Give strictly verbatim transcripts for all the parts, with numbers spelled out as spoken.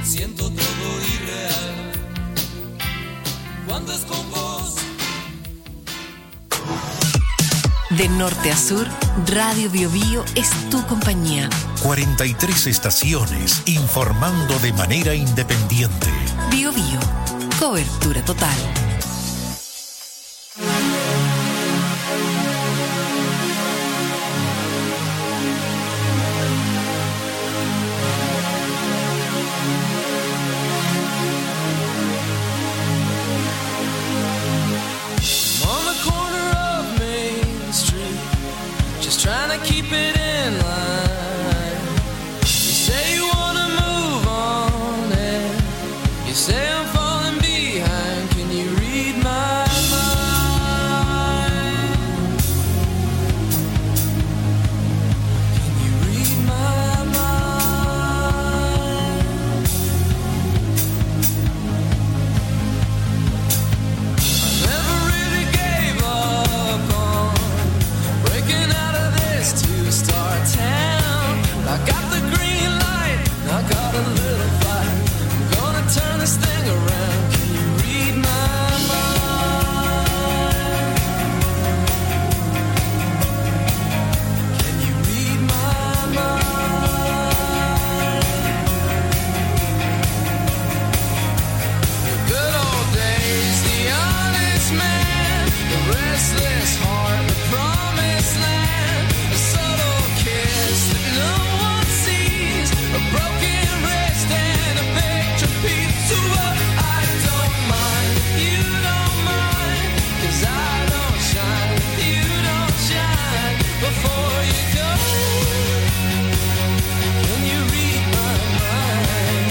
siento todo irreal. Cuando es con vos. De norte a sur, Radio Bio Bio es tu compañía. cuarenta y tres estaciones informando de manera independiente. Bio Bio, cobertura total. Trying to keep it in line. You say you wanna move on, and you say I'm falling behind. Can you read my mind? Can you read my mind? I never really gave up on breaking out to start town. I got the green light, I got a little fight. I'm gonna turn this thing around. Can you read my mind? Can you read my mind? The good old days, the honest man, the restless heart, the promised land. No one sees a broken wrist and a picture piece to what I don't mind. You don't mind, 'cause I don't shine. You don't shine before you go. Can you read my mind?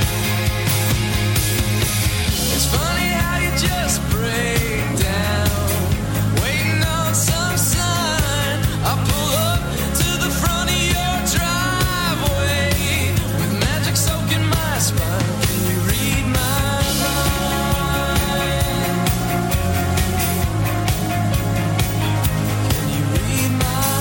It's funny how you just break down, waiting on some sign. I pull up to the front of your driveway with magic soaking my spine. Can you read my mind? Can you read my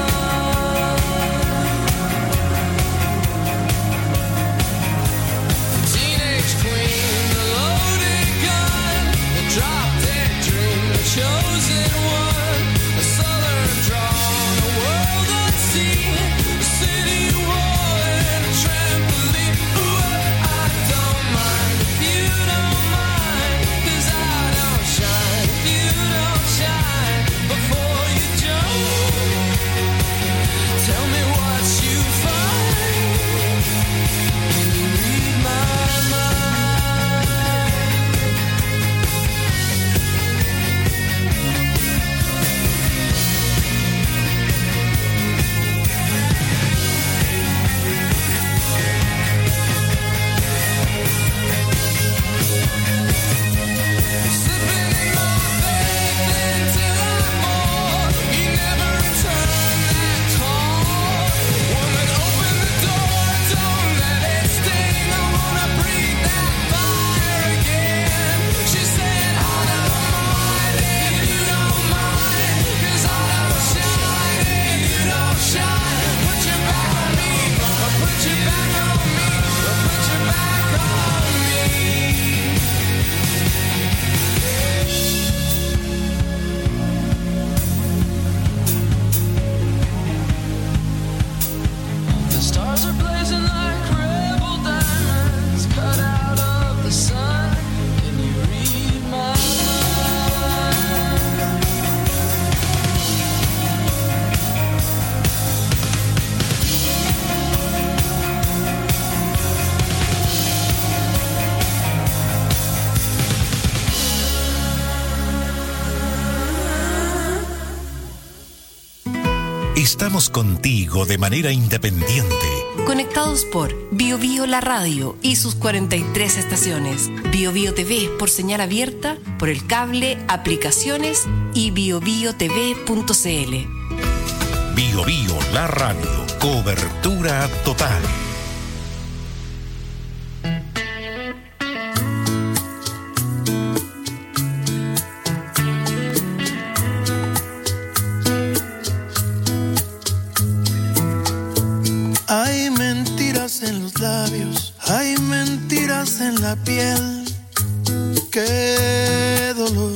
mind? The teenage queen, the loaded gun, the drop-dead dream, the chosen one, a southern drawn, a world unseen, a city wall and a trampoline. Ooh, I don't mind if you don't mind, 'cause I don't shine if you don't shine before you jump. Tell me what you find. Can you read my mind? Slipping in my faith until I'm bored. You never return that call. Woman, open the door, don't let it sting. I wanna breathe that fire again. She said, I don't mind if you don't mind, 'cause I don't shine if you don't shine. Put your back on me, or put your back on me, or put your back on me. The stars are blazing like rebel diamonds cut out of the sun. Can you read my mind? Estamos contigo de manera independiente. Conectados por Bio Bio la radio y sus cuarenta y tres estaciones. Bio Bio T V por señal abierta, por el cable, aplicaciones y bio bio t v punto c l. Bio Bio la radio, cobertura total. Hay mentiras en los labios, hay mentiras mentiras en la piel, qué dolor.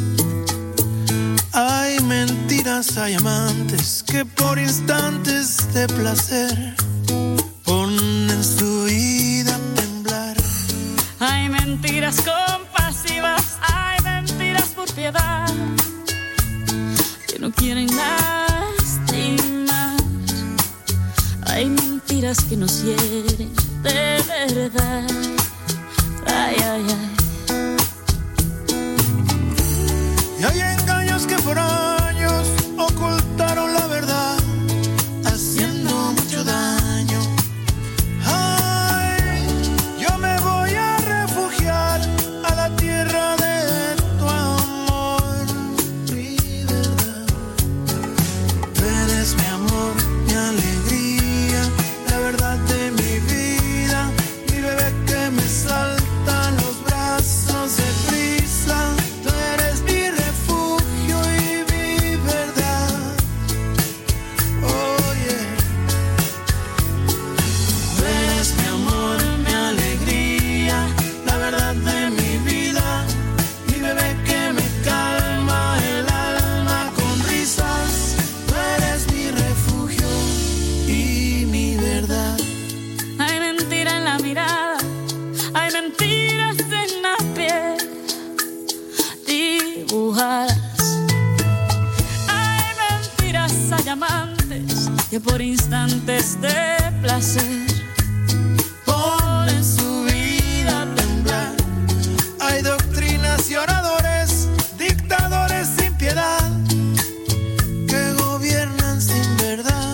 Hay mentiras, hay amantes que por instantes de placer ponen su vida a temblar. Hay mentiras compasivas, hay mentiras por piedad, que no quieren lastimar. Hay mentiras que nos hieren de verdad. Ay, ay, ay. Y hay engaños que por años ocultaron la verdad, haciendo mucho daño. Ay, yo me voy a refugiar a la tierra de tu amor, mi verdad. Tú eres mi amor, mi alegría, la verdad de mi vida, mi bebé que me salta en los brazos de prisa. Tú eres mi refugio y mi verdad. Oh yeah. Tú eres mi amor, mi alegría, la verdad de mi vida, mi bebé que me calma el alma con risas. Tú eres mi refugio y mi verdad. Hay mentira en la mirada, hay mentiras en la piel dibujadas. Hay mentiras, hay amantes que por instantes de placer Ponen su vida a temblar. Hay doctrinas y oradores, dictadores sin piedad, que gobiernan sin verdad.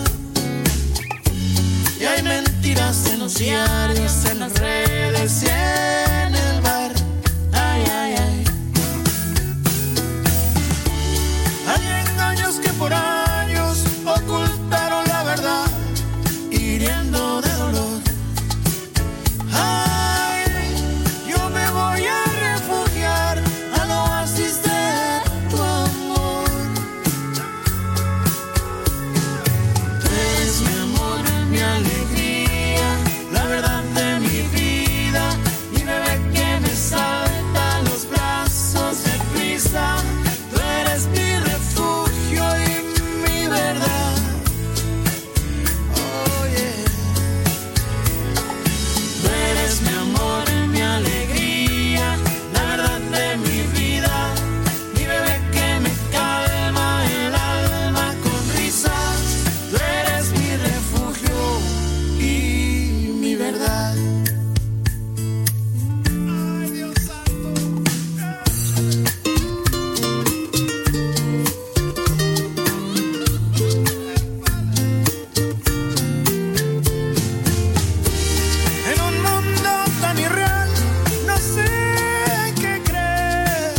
Y hay mentiras en los diarios, en las redes y en el bar. Ay, ay, ay. Hay engaños que por años ocultaron la verdad, hiriendo de dolor. Ay, yo me voy a refugiar al oasis de tu amor. Tú eres mi amor, mi alegría, la verdad de mi vida, mi bebé que me salta en los brazos de prisa. Tú eres mi refugio y mi verdad. Oh yeah. Tú eres mi amor, mi alegría, la verdad de mi vida, mi bebé que me calma el alma con risas. Tú eres mi refugio y mi verdad. Ay, Dios santo. En un mundo tan irreal, no sé qué creer.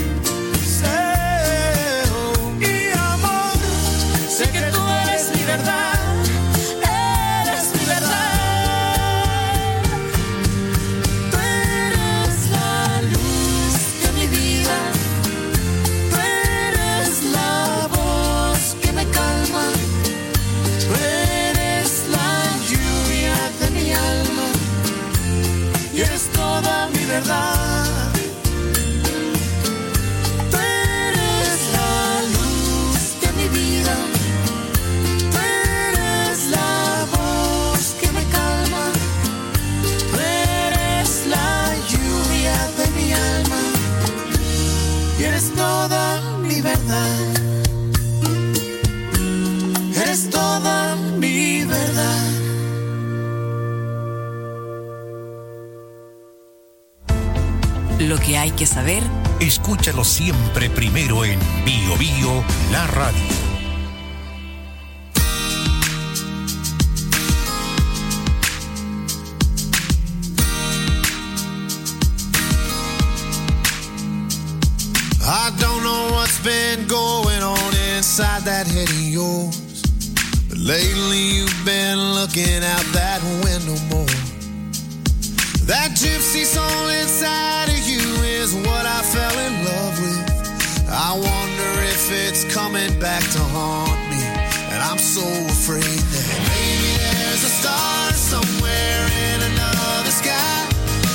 Deseo y amor, sé que tú eres mi verdad, eres mi verdad. Tú eres la luz de mi vida, tú eres la voz que me calma, tú eres la lluvia de mi alma y eres toda mi verdad. Tú eres la luz de mi vida, tú eres la voz que me calma, tú eres la lluvia de mi alma y eres toda mi verdad. Eres toda mi verdad. Lo que hay que saber Escúchalo siempre primero en Bio Bio, la radio. I don't know what's been going on inside that head of yours, but lately you've been looking out that window more. That gypsy soul inside of you is what I fell in love with. I wonder if it's coming back to haunt me, and I'm so afraid that maybe there's a star somewhere in another sky.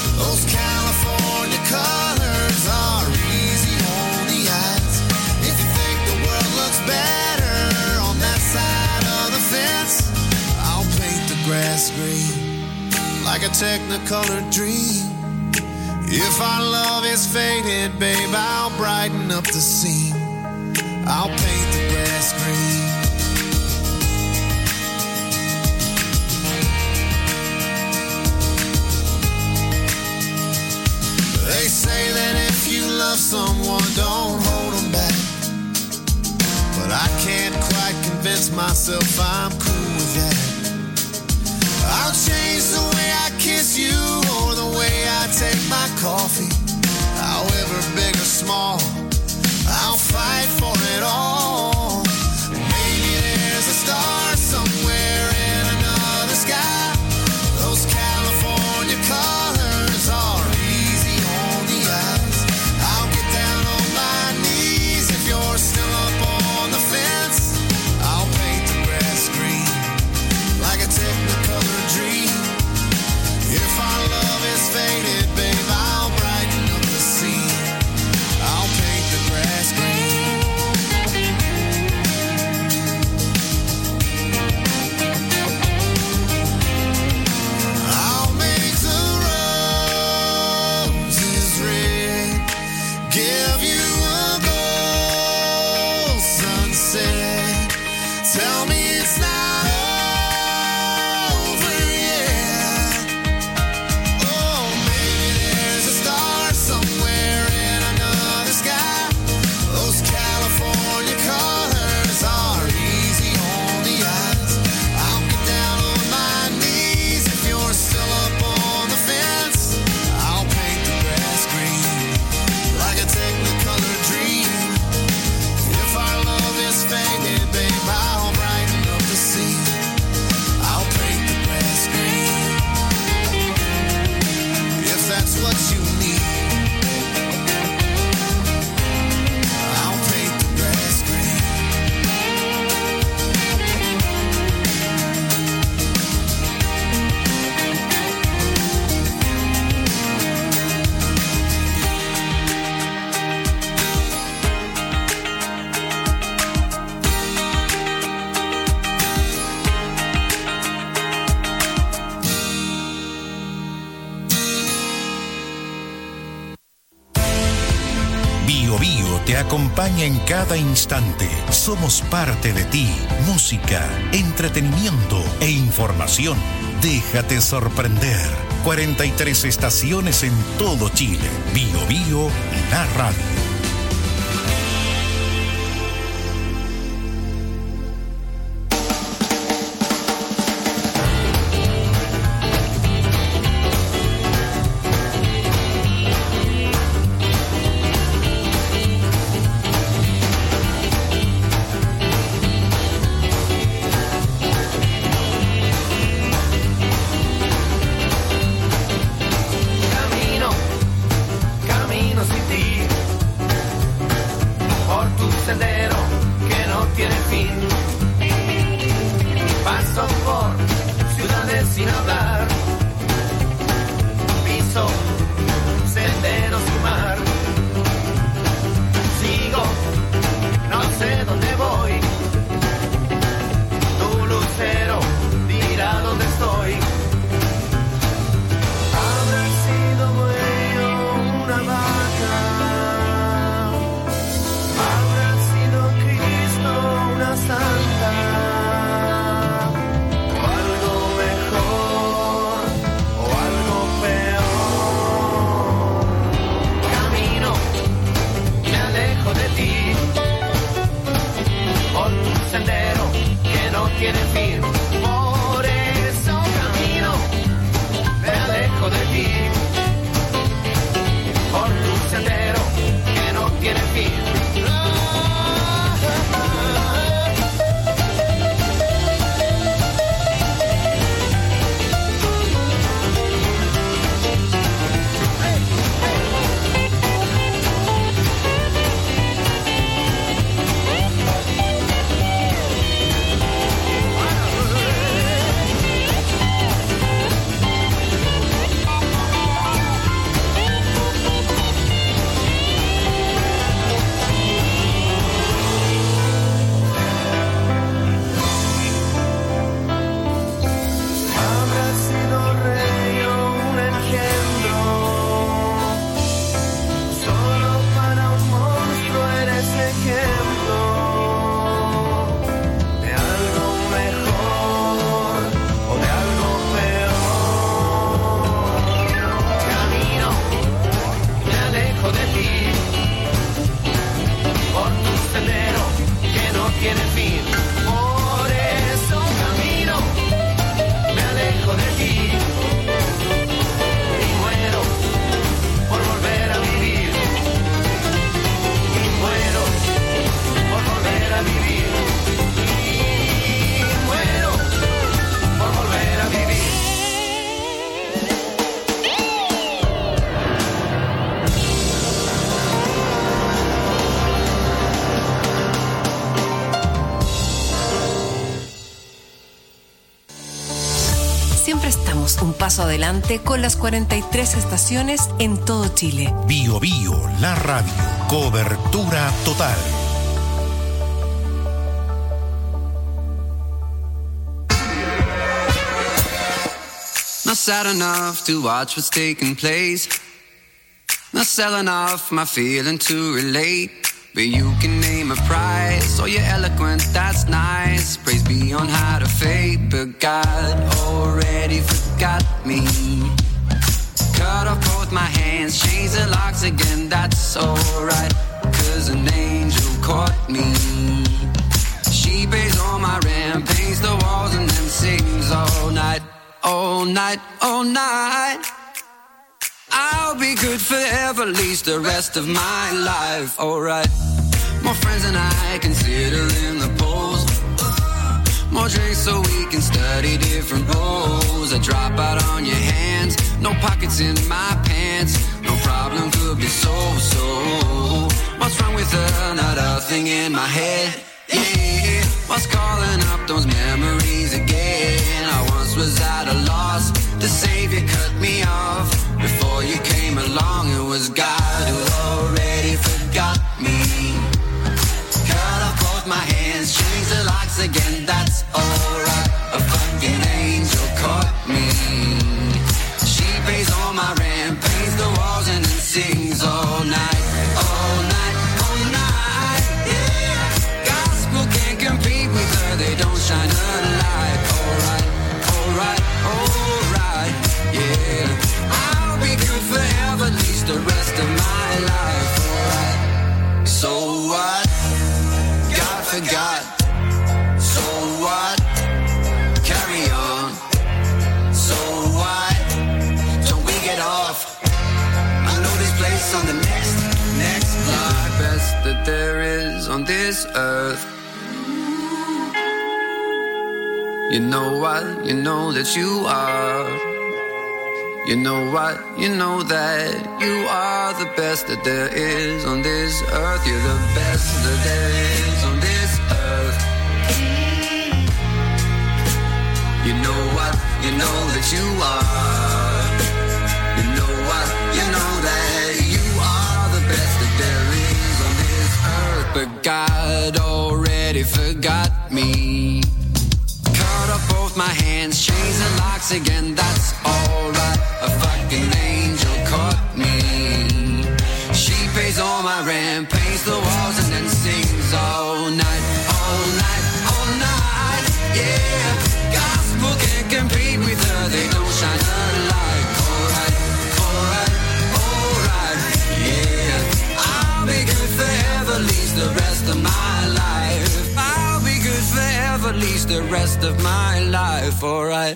technicolor dream. If our love is faded, babe, I'll brighten up the scene. I'll paint the grass green. They say that if you love someone, don't hold them back. But I can't quite convince myself I'm cool with that. I'll change the way I kiss you or the way I take my coffee. However big or small, I'll fight for it all. Maybe there's a star somewhere in another sky. Those California colors are easy on the eyes. I'll get down on my knees if you're still up on the fence. I'll paint the grass green like a technicolor dream. If our love is faded, babe, I'll brighten up the scene. I'll paint the grass green. I'll make the roses red, give you a gold sunset. Tell me it's not over yet. Oh, maybe there's a star somewhere in another sky. Those California colors are easy on the eyes. I'll get down on my knees if you're still up on the fence. I'll paint the grass green like a technicolor dream. If our love is faded, babe, I'll brighten up the scene. I'll paint the grass green. If that's what you need, I'll paint the grass green. Bio Bio te acompaña en cada instante. Somos parte de ti. Música, entretenimiento e información. Déjate sorprender. cuarenta y tres estaciones en todo Chile. Bio Bio, la radio. Camino, camino sin ti. un paso adelante con las cuarenta y tres estaciones en todo Chile. Bio Bio, la radio. Cobertura total. Not sad enough to watch what's taking place. Not selling off my feeling to relate. But you can name a price. Oh, you're eloquent, that's nice. Praise be on high to fate. But God already forgot me. Cut off both my hands, change the locks again, that's alright. Cause an angel caught me. She pays all my rent, paints the walls and then sings all night. All night, all night. I'll be good forever, at least the rest of my life. Alright. More friends than I consider in the polls. More drinks so we can study different roles. A drop out on your hands, no pockets in my pants. No problem could be solved, so what's wrong with another thing in my head? Yeah, what's calling up those memories again? I once was at a loss, the savior cut me off. Before you came along, it was God who already forgot me. Cut off both my hands, change the locks again, that's alright. A fucking angel caught me. She pays all my rent, paints the walls and then sings all night. All night, all night, yeah. Gospel can't compete with her, they don't shine a light. Alright, alright, alright, yeah. I'll be good forever, at least the rest of my life. Alright, so what? God forgot. So what? Carry on. So what? Don't we get off? I know this place on the next, next block. The best that there is on this earth. You know what? You know that you are. You know what? You know that you are the best that there is on this earth. You're the best that there is on this earth. You know what? You know that you are. You know what? You know that you are the best that there is on this earth. But God already forgot me. Cut off both my hands, change the locks again, that's alright. A fucking angel caught me. She pays all my rent, paints the walls and then sings all night. All night, all night, yeah. Gospel can't compete with her, they don't shine a light. Alright, alright, alright, yeah. I'll be good forever, at least the rest of my life. I'll be good forever, at least the rest of my life, alright.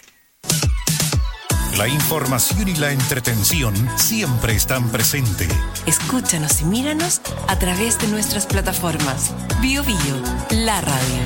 La información y la entretención siempre están presentes. Escúchanos y míranos a través de nuestras plataformas. Bio Bio, la radio.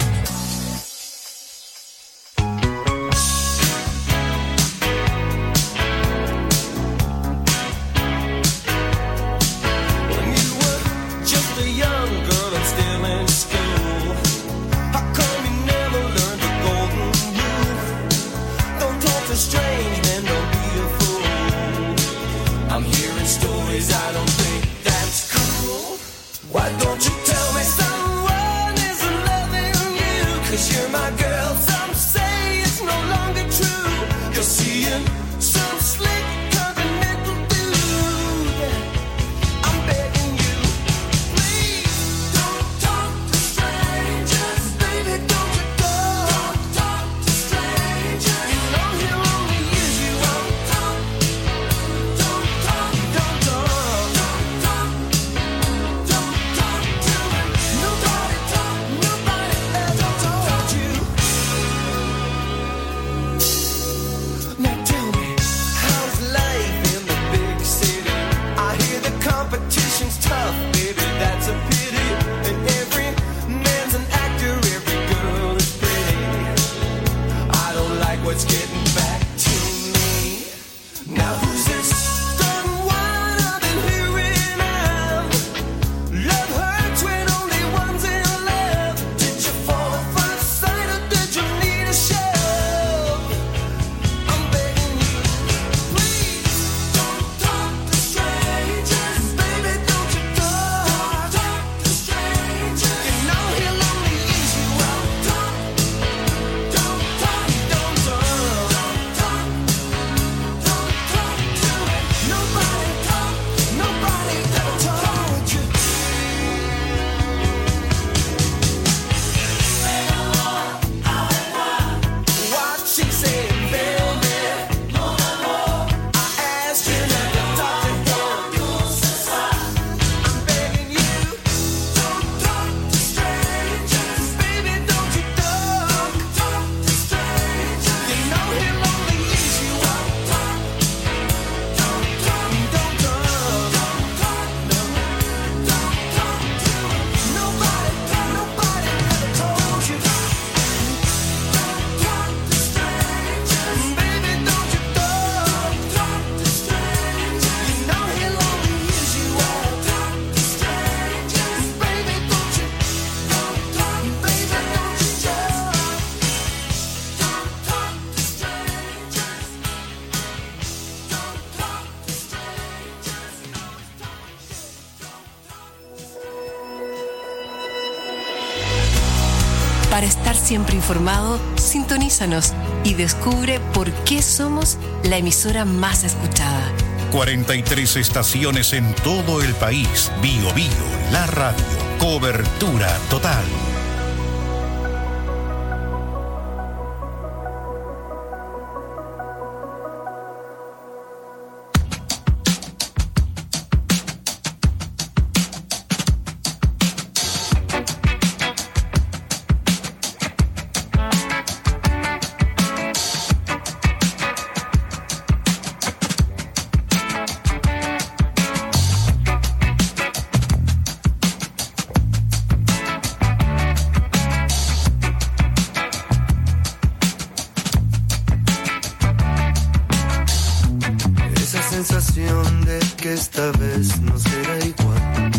Para estar siempre informado, sintonízanos y descubre por qué somos la emisora más escuchada. cuarenta y tres estaciones en todo el país. Bio Bio, la radio. Cobertura total. sensación de que esta vez no será igual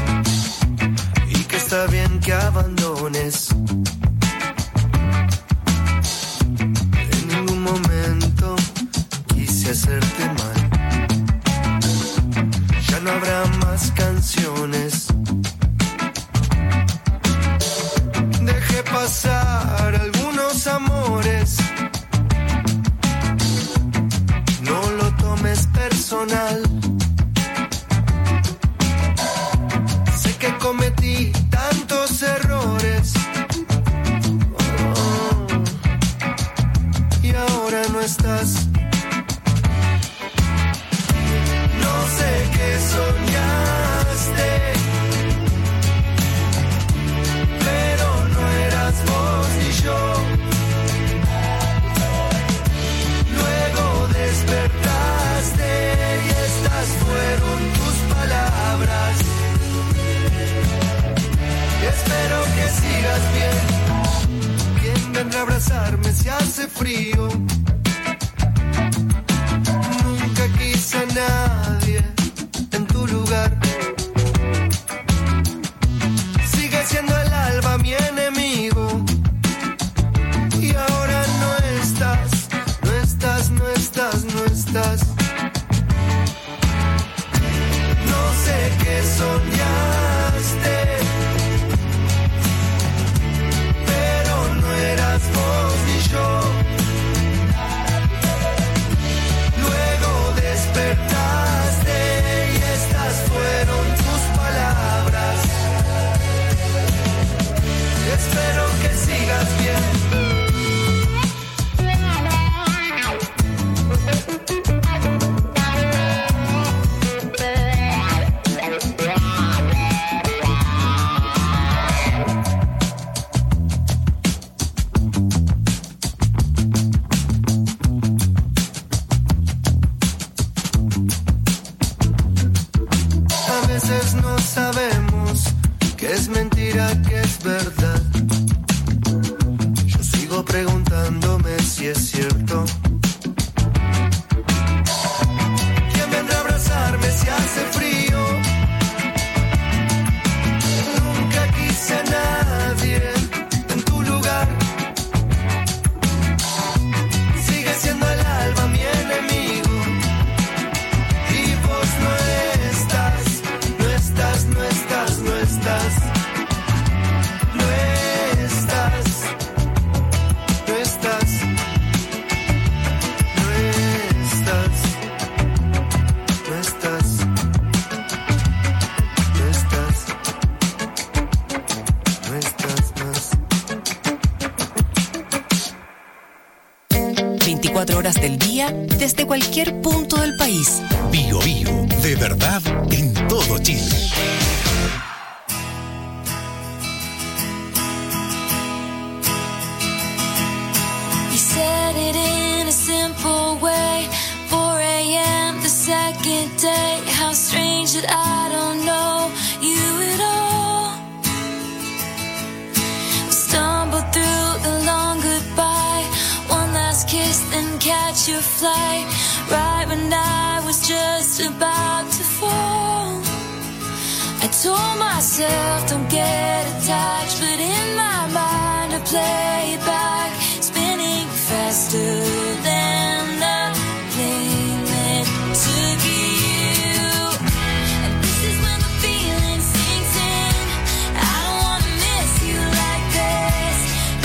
y que está bien que abandones. En ningún momento quise hacerte mal. Ya no habrá más canciones. Dejé pasar algunos amores. No lo tomes personal. Sé que cometí tantos errores. Oh, y ahora no estás. No sé qué soñaste, pero no eras vos ni yo. Luego despertaste y estas fueron tus palabras. Y espero que sigas bien. ¿Quién vendrá a abrazarme si hace frío? Nunca quise a nadie en tu lugar. Sigue siendo el alba mi enemigo. Y ahora no estás, no estás, no estás, no estás. No sé qué soñaste, pero no eras vos ni yo. Luego despertaste y estas fueron tus palabras. Espero que sigas bien. A veces no sabemos qué es mentira, qué es verdad. Yo sigo preguntándome si es cierto. ¿Quién vendrá a abrazarme si hace frío? Nunca quise a nadie en tu lugar. Sigue siendo el alba mi enemigo. Y vos no estás, no estás, no estás, no estás. No estás, no estás, no estás, no estás, no estás, no estás más. veinticuatro horas del día desde cualquier punto del país. Bio Bio, de verdad en todo Chile. You said it in a simple way. four a.m. the second day. How strange that I don't know you at all. Stumble through the long goodbye. One last kiss, then catch your flight. Right when I was just about to fall. I told myself don't get attached, but in my mind I play it back, spinning faster than the plane that took you. And this is when the feeling sinks in. I don't wanna miss you like this.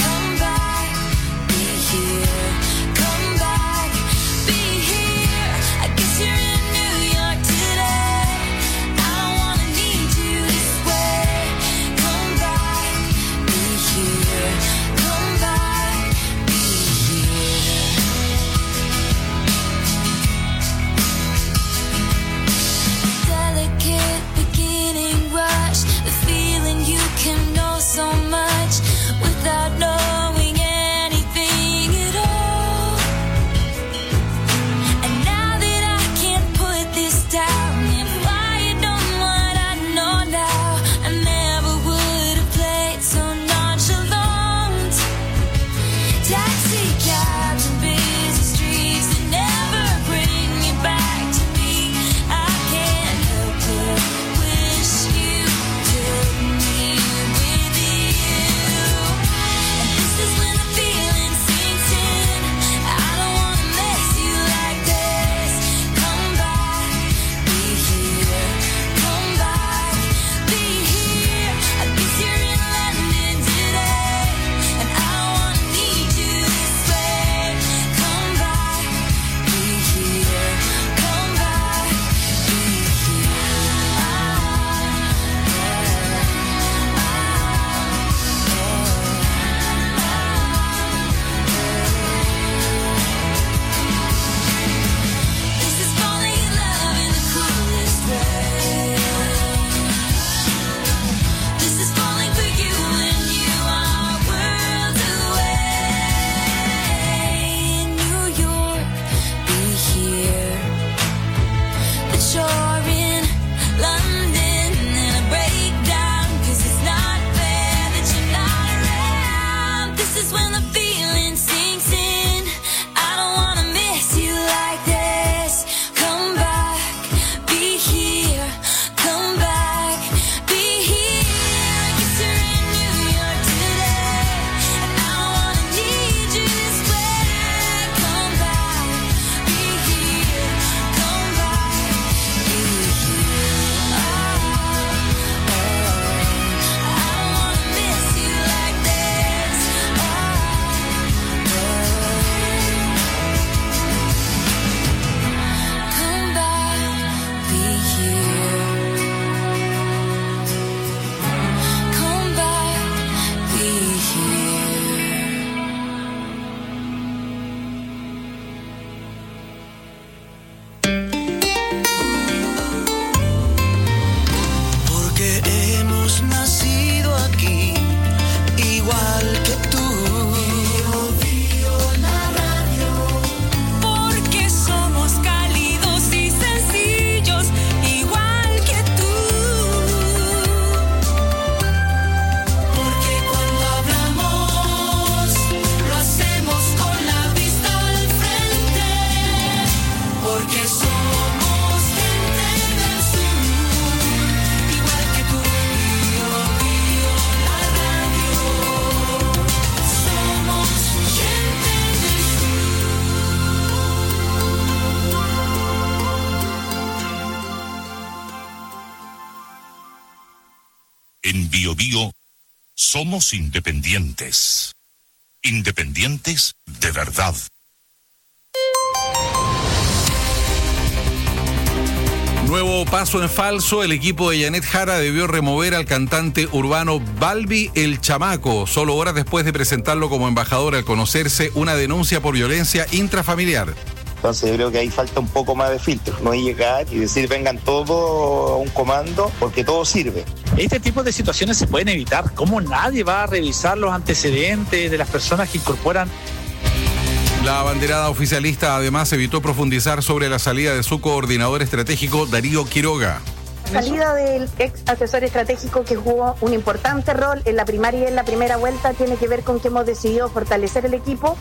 shore in London and I break down, 'cause it's not fair that you're not around. This is when the feeling sinks in. I don't wanna miss you like this. Come back, be here. Come back, be here. I guess you're in New York today, and I don't wanna need you this way. Come back, be here. Come back, be here. Oh, oh. I don't wanna miss you like this. Oh, oh. Come back, be here. Come back, be here. Porque hemos nacido aquí, igual que tú. Porque somos cálidos y sencillos, igual que tú. Porque cuando hablamos, lo hacemos con la vista al frente. Porque somos gente del sur, igual que tú. Bio, bio, la radio. Somos gente del En Bio Bio somos independientes. Independientes de verdad. Nuevo paso en falso, el equipo de Janet Jara debió remover al cantante urbano Balbi el Chamaco, solo horas después de presentarlo como embajador al conocerse una denuncia por violencia intrafamiliar. Entonces yo creo que ahí falta un poco más de filtro, no llegar y decir vengan todos a un comando porque todo sirve. Este tipo de situaciones se pueden evitar. ¿Cómo nadie va a revisar los antecedentes de las personas que incorporan? La abanderada oficialista además evitó profundizar sobre la salida de su coordinador estratégico Darío Quiroga. La salida del ex asesor estratégico que jugó un importante rol en la primaria y en la primera vuelta tiene que ver con que hemos decidido fortalecer el equipo.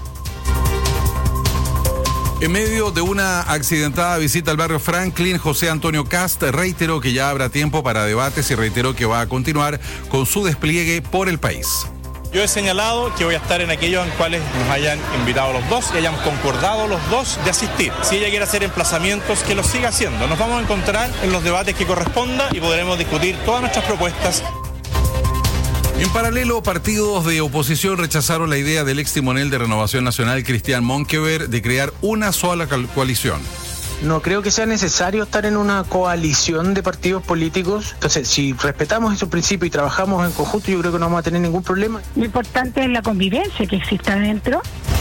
En medio de una accidentada visita al barrio Franklin, José Antonio Kast reiteró que ya habrá tiempo para debates y reiteró que va a continuar con su despliegue por el país. Yo he señalado que voy a estar en aquellos en cuales nos hayan invitado los dos y hayan concordado los dos de asistir. Si ella quiere hacer emplazamientos, que lo siga haciendo. Nos vamos a encontrar en los debates que corresponda y podremos discutir todas nuestras propuestas. En paralelo, partidos de oposición rechazaron la idea del ex timonel de Renovación Nacional, Cristian Monkever, de crear una sola coalición. No creo que sea necesario estar en una coalición de partidos políticos. Entonces, si respetamos esos principios y trabajamos en conjunto, yo creo que no vamos a tener ningún problema. Lo importante es la convivencia que exista dentro.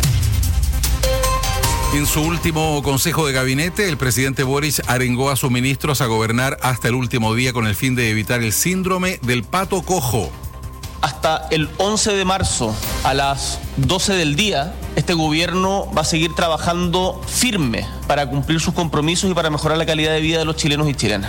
En su último consejo de gabinete, el presidente Boric arengó a sus ministros a gobernar hasta el último día con el fin de evitar el síndrome del pato cojo. Hasta el once de marzo a las doce del día, este gobierno va a seguir trabajando firme para cumplir sus compromisos y para mejorar la calidad de vida de los chilenos y chilenas.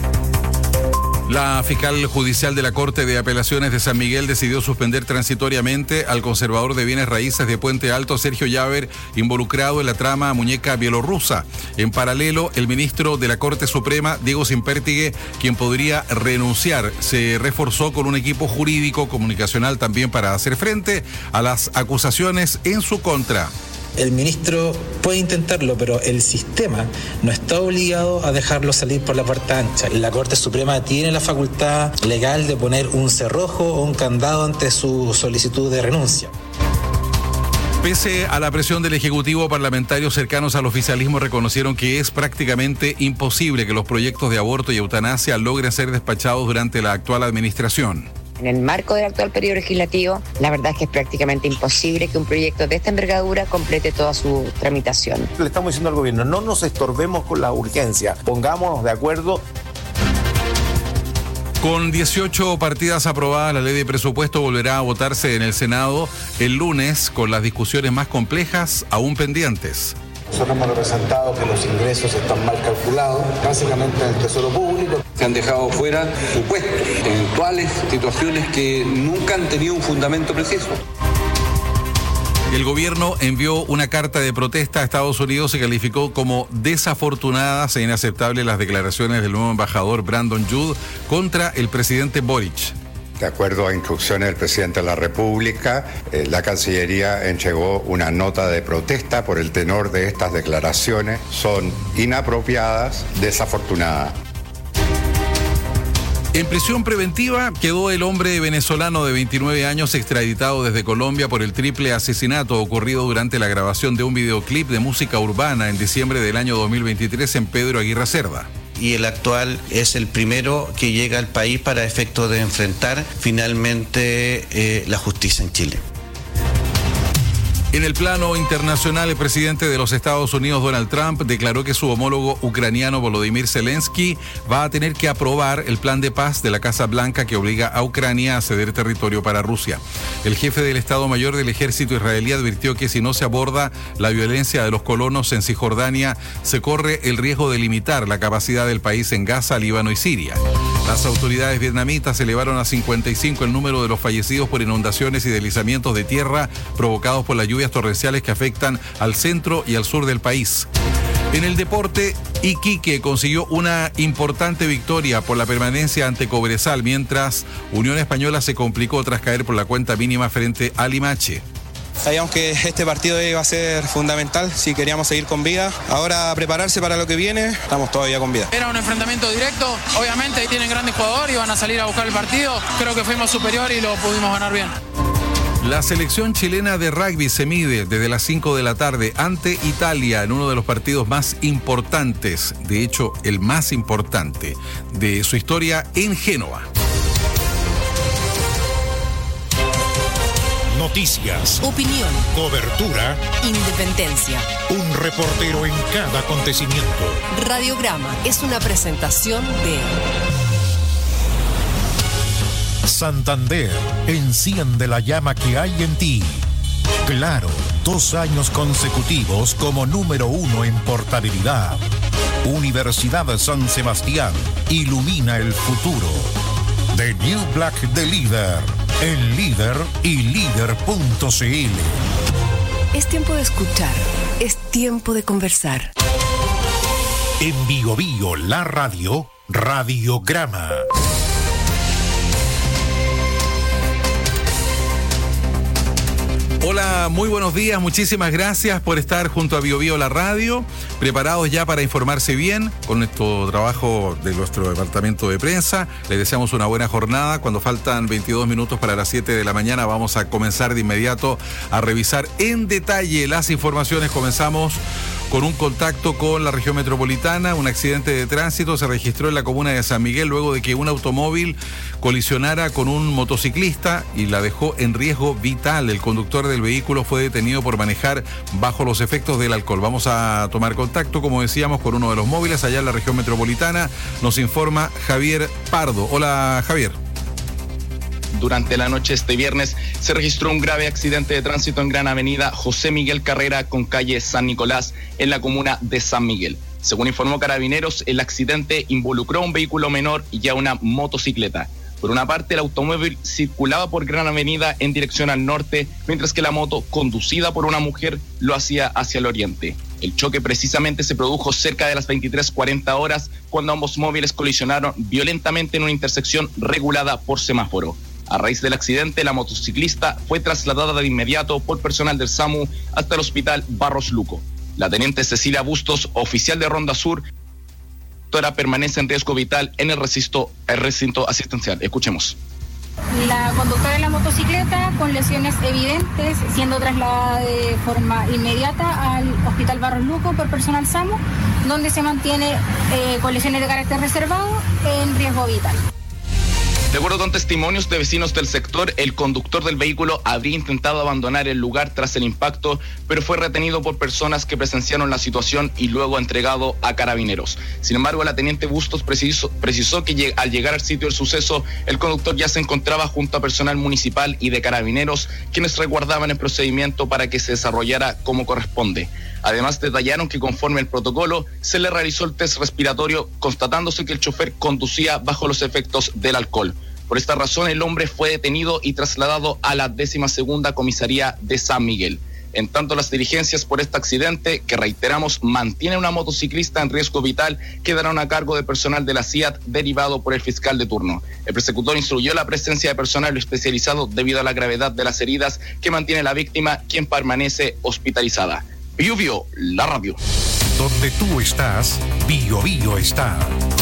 La fiscal judicial de la Corte de Apelaciones de San Miguel decidió suspender transitoriamente al conservador de bienes raíces de Puente Alto, Sergio Llaver, involucrado en la trama muñeca bielorrusa. En paralelo, el ministro de la Corte Suprema, Diego Simpértigue, quien podría renunciar, se reforzó con un equipo jurídico comunicacional también para hacer frente a las acusaciones en su contra. El ministro puede intentarlo, pero el sistema no está obligado a dejarlo salir por la puerta ancha. La Corte Suprema tiene la facultad legal de poner un cerrojo o un candado ante su solicitud de renuncia. Pese a la presión del Ejecutivo, parlamentarios cercanos al oficialismo reconocieron que es prácticamente imposible que los proyectos de aborto y eutanasia logren ser despachados durante la actual administración. En el marco del actual periodo legislativo, la verdad es que es prácticamente imposible que un proyecto de esta envergadura complete toda su tramitación. Le estamos diciendo al gobierno, no nos estorbemos con la urgencia, pongámonos de acuerdo. Con dieciocho partidas aprobadas, la ley de presupuesto volverá a votarse en el Senado el lunes con las discusiones más complejas aún pendientes. Nosotros hemos representado que los ingresos están mal calculados, básicamente en el Tesoro Público. Se han dejado fuera supuestos, eventuales situaciones que nunca han tenido un fundamento preciso. El gobierno envió una carta de protesta a Estados Unidos y calificó como desafortunadas e inaceptables las declaraciones del nuevo embajador Brandon Judd contra el presidente Boric. De acuerdo a instrucciones del presidente de la República, eh, la Cancillería entregó una nota de protesta por el tenor de estas declaraciones. Son inapropiadas, desafortunadas. En prisión preventiva quedó el hombre venezolano de veintinueve años extraditado desde Colombia por el triple asesinato ocurrido durante la grabación de un videoclip de música urbana en diciembre del año dos mil veintitrés en Pedro Aguirre Cerda. Y el actual es el primero que llega al país para efecto de enfrentar finalmente eh, la justicia en Chile. En el plano internacional, el presidente de los Estados Unidos, Donald Trump, declaró que su homólogo ucraniano, Volodymyr Zelensky, va a tener que aprobar el plan de paz de la Casa Blanca que obliga a Ucrania a ceder territorio para Rusia. El jefe del Estado Mayor del Ejército israelí advirtió que si no se aborda la violencia de los colonos en Cisjordania, se corre el riesgo de limitar la capacidad del país en Gaza, Líbano y Siria. Las autoridades vietnamitas elevaron a cincuenta y cinco el número de los fallecidos por inundaciones y deslizamientos de tierra provocados por las lluvias torrenciales que afectan al centro y al sur del país. En el deporte, Iquique consiguió una importante victoria por la permanencia ante Cobresal, mientras Unión Española se complicó tras caer por la cuenta mínima frente a Limache. Sabíamos que este partido iba a ser fundamental si queríamos seguir con vida. Ahora prepararse para lo que viene, estamos todavía con vida. Era un enfrentamiento directo, obviamente tienen grandes jugadores y van a salir a buscar el partido. Creo que fuimos superior y lo pudimos ganar bien. La selección chilena de rugby se mide desde las cinco de la tarde ante Italia en uno de los partidos más importantes, de hecho el más importante de su historia en Génova. Noticias, opinión, cobertura, independencia. Un reportero en cada acontecimiento. Radiograma es una presentación de Santander, enciende la llama que hay en ti. Claro, dos años consecutivos como número uno en portabilidad. Universidad San Sebastián, ilumina el futuro. The New Black de Líder, en Líder y líder punto c l. Es tiempo de escuchar, es tiempo de conversar. En Bio Bio, la radio, Radiograma. Hola, muy buenos días, muchísimas gracias por estar junto a Bio Bio la radio, preparados ya para informarse bien con nuestro trabajo de nuestro departamento de prensa. Les deseamos una buena jornada. Cuando faltan veintidós minutos para las siete de la mañana vamos a comenzar de inmediato a revisar en detalle las informaciones. Comenzamos con un contacto con la región metropolitana. Un accidente de tránsito se registró en la comuna de San Miguel luego de que un automóvil colisionara con un motociclista y la dejó en riesgo vital. El conductor del vehículo fue detenido por manejar bajo los efectos del alcohol. Vamos a tomar contacto, como decíamos, con uno de los móviles allá en la región metropolitana. Nos informa Javier Pardo. Hola, Javier. Durante la noche este viernes se registró un grave accidente de tránsito en Gran Avenida José Miguel Carrera con calle San Nicolás en la comuna de San Miguel. Según informó Carabineros, el accidente involucró a un vehículo menor y a una motocicleta. Por una parte, el automóvil circulaba por Gran Avenida en dirección al norte, mientras que la moto, conducida por una mujer, lo hacía hacia el oriente. El choque precisamente se produjo cerca de las veintitrés cuarenta horas, cuando ambos móviles colisionaron violentamente en una intersección regulada por semáforo. A raíz del accidente, la motociclista fue trasladada de inmediato por personal del SAMU hasta el hospital Barros Luco. La teniente Cecilia Bustos, oficial de Ronda Sur, permanece en riesgo vital en el recinto, el recinto asistencial. Escuchemos. La conductora de la motocicleta con lesiones evidentes, siendo trasladada de forma inmediata al hospital Barros Luco por personal SAMU, donde se mantiene eh, con lesiones de carácter reservado en riesgo vital. De acuerdo con testimonios de vecinos del sector, el conductor del vehículo habría intentado abandonar el lugar tras el impacto, pero fue retenido por personas que presenciaron la situación y luego entregado a carabineros. Sin embargo, la teniente Bustos precisó, precisó que al llegar al sitio del suceso, el conductor ya se encontraba junto a personal municipal y de carabineros, quienes resguardaban el procedimiento para que se desarrollara como corresponde. Además, detallaron que conforme al protocolo, se le realizó el test respiratorio, constatándose que el chofer conducía bajo los efectos del alcohol. Por esta razón, el hombre fue detenido y trasladado a la décima segunda comisaría de San Miguel. En tanto, las diligencias por este accidente, que reiteramos, mantiene una motociclista en riesgo vital, quedarán a cargo de personal de la C I A T derivado por el fiscal de turno. El persecutor instruyó la presencia de personal especializado debido a la gravedad de las heridas que mantiene la víctima, quien permanece hospitalizada. Bio Bio, la radio. Donde tú estás, Bio Bio está.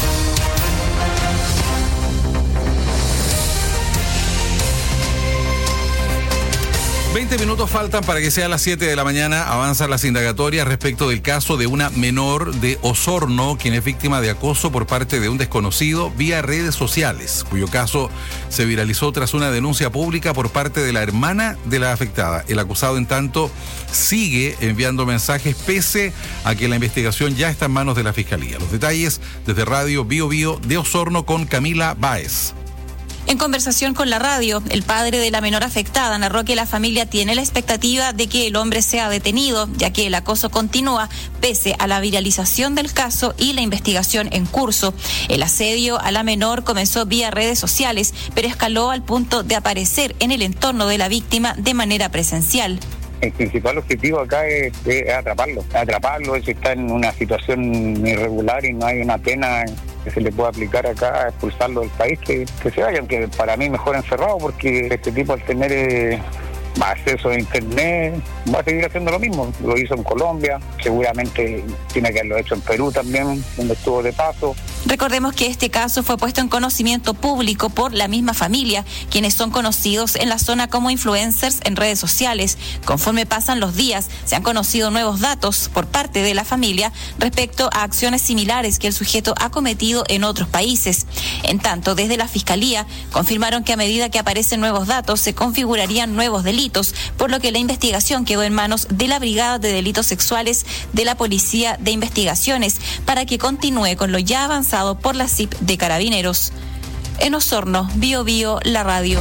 veinte minutos faltan para que sea las siete de la mañana. Avanzan las indagatorias respecto del caso de una menor de Osorno, quien es víctima de acoso por parte de un desconocido vía redes sociales, cuyo caso se viralizó tras una denuncia pública por parte de la hermana de la afectada. El acusado, en tanto, sigue enviando mensajes pese a que la investigación ya está en manos de la Fiscalía. Los detalles desde Radio Bio Bio de Osorno con Camila Báez. En conversación con la radio, el padre de la menor afectada narró que la familia tiene la expectativa de que el hombre sea detenido, ya que el acoso continúa pese a la viralización del caso y la investigación en curso. El asedio a la menor comenzó vía redes sociales, pero escaló al punto de aparecer en el entorno de la víctima de manera presencial. El principal objetivo acá es, es atraparlo, atraparlo, si está en una situación irregular y no hay una pena que se le pueda aplicar acá, expulsarlo del país, que, que se vaya, aunque para mí mejor encerrado, porque este tipo al tener eh, acceso a internet va a seguir haciendo lo mismo. Lo hizo en Colombia, seguramente tiene que haberlo hecho en Perú también, donde estuvo de paso. Recordemos que este caso fue puesto en conocimiento público por la misma familia, quienes son conocidos en la zona como influencers en redes sociales. Conforme pasan los días, se han conocido nuevos datos por parte de la familia respecto a acciones similares que el sujeto ha cometido en otros países. En tanto, desde la Fiscalía confirmaron que a medida que aparecen nuevos datos se configurarían nuevos delitos, por lo que la investigación quedó en manos de la Brigada de Delitos Sexuales de la Policía de Investigaciones para que continúe con lo ya avanzado por la C I P de Carabineros. En Osorno, Bio Bio, la radio.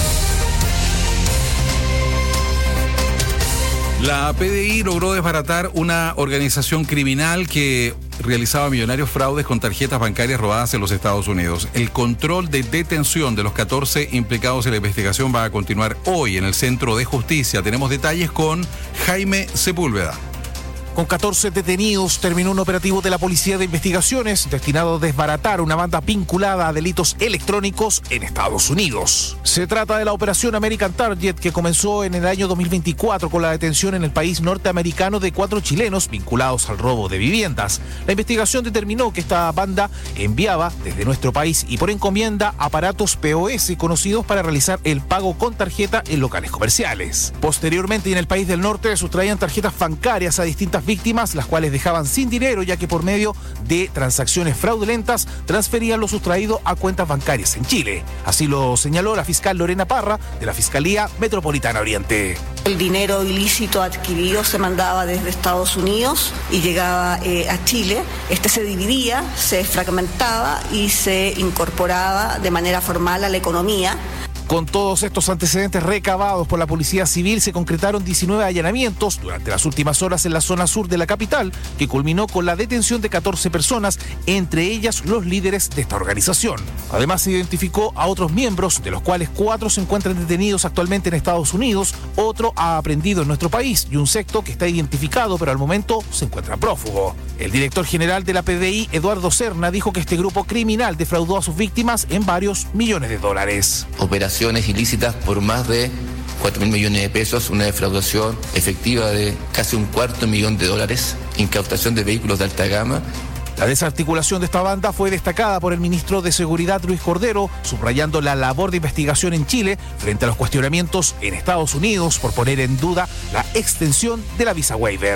La P D I logró desbaratar una organización criminal que realizaba millonarios fraudes con tarjetas bancarias robadas en los Estados Unidos. El control de detención de los catorce implicados en la investigación va a continuar hoy en el Centro de Justicia. Tenemos detalles con Jaime Sepúlveda. Con catorce detenidos terminó un operativo de la Policía de Investigaciones destinado a desbaratar una banda vinculada a delitos electrónicos en Estados Unidos. Se trata de la operación American Target, que comenzó en el año dos mil veinticuatro con la detención en el país norteamericano de cuatro chilenos vinculados al robo de viviendas. La investigación determinó que esta banda enviaba desde nuestro país y por encomienda aparatos P O S conocidos para realizar el pago con tarjeta en locales comerciales. Posteriormente, en el país del norte sustraían tarjetas bancarias a distintas víctimas, las cuales dejaban sin dinero, ya que por medio de transacciones fraudulentas transferían lo sustraído a cuentas bancarias en Chile. Así lo señaló la fiscal Lorena Parra de la Fiscalía Metropolitana Oriente. El dinero ilícito adquirido se mandaba desde Estados Unidos y llegaba eh, a Chile. Este se dividía, se fragmentaba y se incorporaba de manera formal a la economía. Con todos estos antecedentes recabados por la Policía Civil, se concretaron diecinueve allanamientos durante las últimas horas en la zona sur de la capital, que culminó con la detención de catorce personas, entre ellas los líderes de esta organización. Además, se identificó a otros miembros, de los cuales cuatro se encuentran detenidos actualmente en Estados Unidos, otro ha aprendido en nuestro país y un sexto que está identificado, pero al momento se encuentra prófugo. El director general de la P D I, Eduardo Serna, dijo que este grupo criminal defraudó a sus víctimas en varios millones de dólares. Operaciones ilícitas por más de cuatro mil millones de pesos, una defraudación efectiva de casi un cuarto millón de dólares, incautación de vehículos de alta gama. La desarticulación de esta banda fue destacada por el ministro de Seguridad, Luis Cordero, subrayando la labor de investigación en Chile frente a los cuestionamientos en Estados Unidos por poner en duda la extensión de la visa waiver.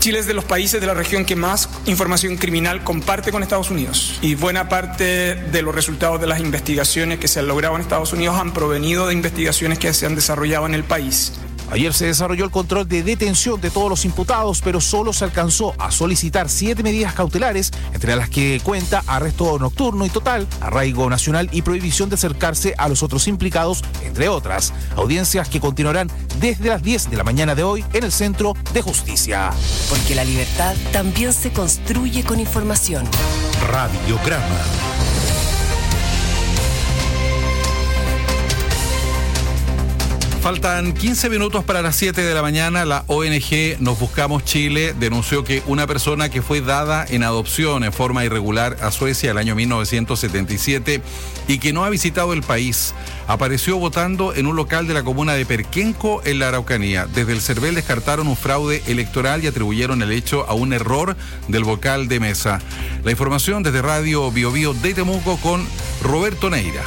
Chile es de los países de la región que más información criminal comparte con Estados Unidos y buena parte de los resultados de las investigaciones que se han logrado en Estados Unidos han provenido de investigaciones que se han desarrollado en el país. Ayer se desarrolló el control de detención de todos los imputados, pero solo se alcanzó a solicitar siete medidas cautelares, entre las que cuenta arresto nocturno y total, arraigo nacional y prohibición de acercarse a los otros implicados, entre otras. Audiencias que continuarán desde las diez de la mañana de hoy en el Centro de Justicia. Porque la libertad también se construye con información. Radiograma. Faltan quince minutos para las siete de la mañana. La O N G Nos Buscamos Chile denunció que una persona que fue dada en adopción en forma irregular a Suecia el año mil novecientos setenta y siete y que no ha visitado el país, apareció votando en un local de la comuna de Perquenco en la Araucanía. Desde el CERVEL descartaron un fraude electoral y atribuyeron el hecho a un error del vocal de mesa. La información desde Radio Bio Bio de Temuco con Roberto Neira.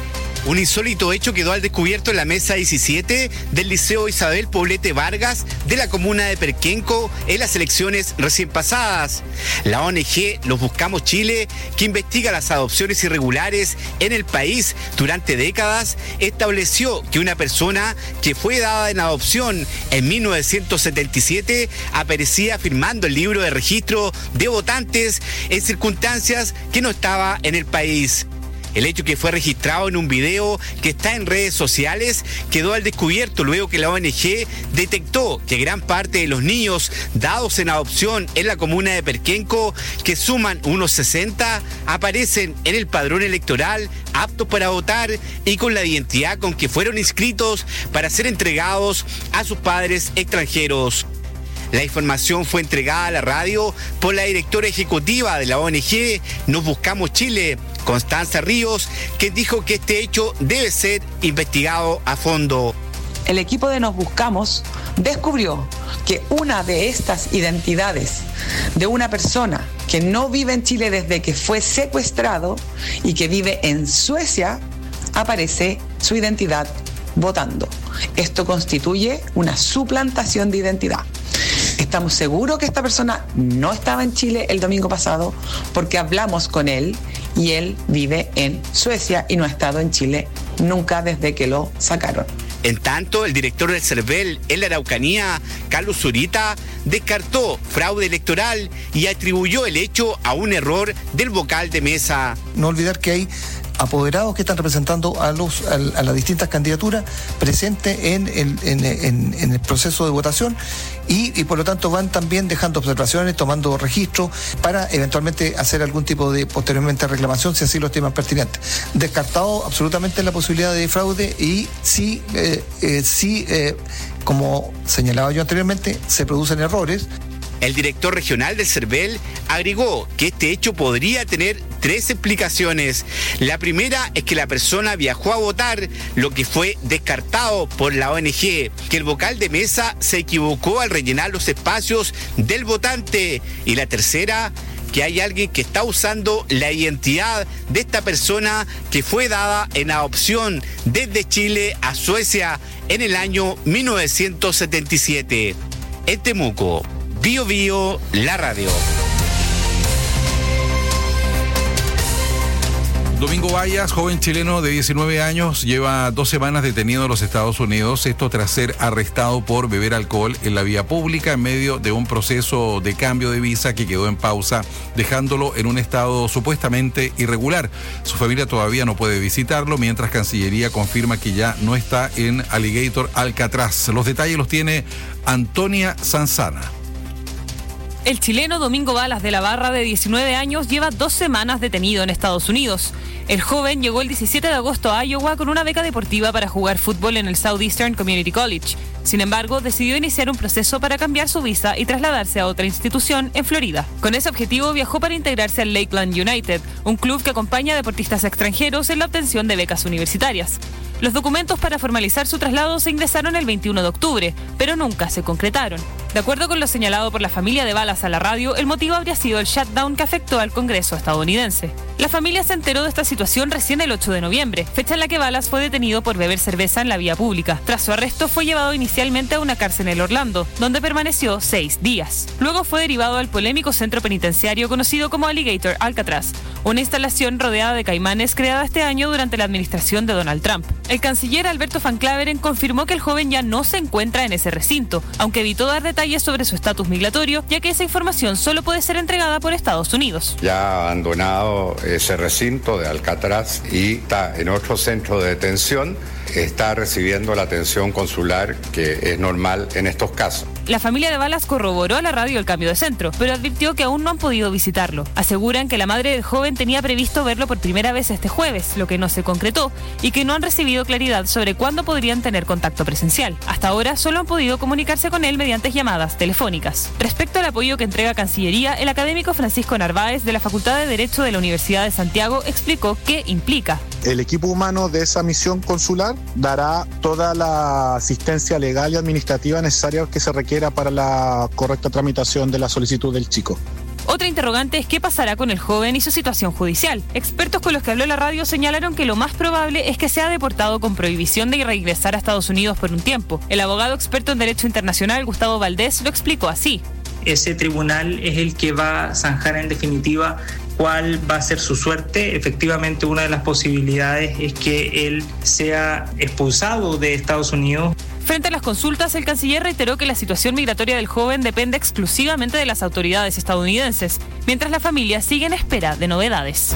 Un insólito hecho quedó al descubierto en la mesa diecisiete del Liceo Isabel Poblete Vargas de la comuna de Perquenco en las elecciones recién pasadas. La O N G Los Buscamos Chile, que investiga las adopciones irregulares en el país durante décadas, estableció que una persona que fue dada en adopción en mil novecientos setenta y siete aparecía firmando el libro de registro de votantes en circunstancias que no estaba en el país. El hecho que fue registrado en un video que está en redes sociales quedó al descubierto luego que la O N G detectó que gran parte de los niños dados en adopción en la comuna de Perquenco, que suman unos sesenta, aparecen en el padrón electoral aptos para votar y con la identidad con que fueron inscritos para ser entregados a sus padres extranjeros. La información fue entregada a la radio por la directora ejecutiva de la O N G Nos Buscamos Chile, Constanza Ríos, quien dijo que este hecho debe ser investigado a fondo. El equipo de Nos Buscamos descubrió que una de estas identidades de una persona que no vive en Chile desde que fue secuestrado y que vive en Suecia, aparece su identidad votando. Esto constituye una suplantación de identidad. Estamos seguros que esta persona no estaba en Chile el domingo pasado porque hablamos con él y él vive en Suecia y no ha estado en Chile nunca desde que lo sacaron. En tanto, el director del CERVEL en la Araucanía, Carlos Zurita, descartó fraude electoral y atribuyó el hecho a un error del vocal de mesa. No olvidar que hay apoderados que están representando a los a, a las distintas candidaturas presentes en el, en, en, en el proceso de votación y, y por lo tanto van también dejando observaciones, tomando registros para eventualmente hacer algún tipo de posteriormente reclamación si así lo estiman pertinente. Descartado absolutamente la posibilidad de fraude y sí, eh, eh, sí eh, como señalaba yo anteriormente, se producen errores. El director regional del CERVEL agregó que este hecho podría tener tres explicaciones. La primera es que la persona viajó a votar, lo que fue descartado por la O N G, que el vocal de mesa se equivocó al rellenar los espacios del votante. Y la tercera, que hay alguien que está usando la identidad de esta persona que fue dada en adopción desde Chile a Suecia en el año mil novecientos setenta y siete. En Temuco, Bio Bio, la radio. Domingo Vallas, joven chileno de diecinueve años, lleva dos semanas detenido en los Estados Unidos, esto tras ser arrestado por beber alcohol en la vía pública en medio de un proceso de cambio de visa que quedó en pausa, dejándolo en un estado supuestamente irregular. Su familia todavía no puede visitarlo, mientras Cancillería confirma que ya no está en Alligator Alcatraz. Los detalles los tiene Antonia Sanzana. El chileno Domingo Balas de la Barra, de diecinueve años, lleva dos semanas detenido en Estados Unidos. El joven llegó el diecisiete de agosto a Iowa con una beca deportiva para jugar fútbol en el Southeastern Community College. Sin embargo, decidió iniciar un proceso para cambiar su visa y trasladarse a otra institución en Florida. Con ese objetivo viajó para integrarse al Lakeland United, un club que acompaña a deportistas extranjeros en la obtención de becas universitarias. Los documentos para formalizar su traslado se ingresaron el veintiuno de octubre, pero nunca se concretaron. De acuerdo con lo señalado por la familia de Balas a la radio, el motivo habría sido el shutdown que afectó al Congreso estadounidense. La familia se enteró de esta situación recién el ocho de noviembre, fecha en la que Balas fue detenido por beber cerveza en la vía pública. Tras su arresto fue llevado inicialmente a una cárcel en Orlando, donde permaneció seis días. Luego fue derivado al polémico centro penitenciario conocido como Alligator Alcatraz, una instalación rodeada de caimanes creada este año durante la administración de Donald Trump. El canciller Alberto Van Claveren confirmó que el joven ya no se encuentra en ese recinto, aunque evitó dar detalles sobre su estatus migratorio, ya que esa información solo puede ser entregada por Estados Unidos. Ya ha abandonado ese recinto de Alcatraz y está en otro centro de detención. Está recibiendo la atención consular que es normal en estos casos. La familia de Balas corroboró a la radio el cambio de centro, pero advirtió que aún no han podido visitarlo. Aseguran que la madre del joven tenía previsto verlo por primera vez este jueves, lo que no se concretó, y que no han recibido claridad sobre cuándo podrían tener contacto presencial. Hasta ahora solo han podido comunicarse con él mediante llamadas telefónicas. Respecto al apoyo que entrega Cancillería, el académico Francisco Narváez de la Facultad de Derecho de la Universidad de Santiago explicó qué implica. El equipo humano de esa misión consular dará toda la asistencia legal y administrativa necesaria que se requiera para la correcta tramitación de la solicitud del chico. Otra interrogante es qué pasará con el joven y su situación judicial. Expertos con los que habló la radio señalaron que lo más probable es que sea deportado con prohibición de regresar a Estados Unidos por un tiempo. El abogado experto en Derecho Internacional, Gustavo Valdés, lo explicó así. Ese tribunal es el que va a zanjar en definitiva cuál va a ser su suerte. Efectivamente, una de las posibilidades es que él sea expulsado de Estados Unidos. Frente a las consultas, el canciller reiteró que la situación migratoria del joven depende exclusivamente de las autoridades estadounidenses, mientras la familia sigue en espera de novedades.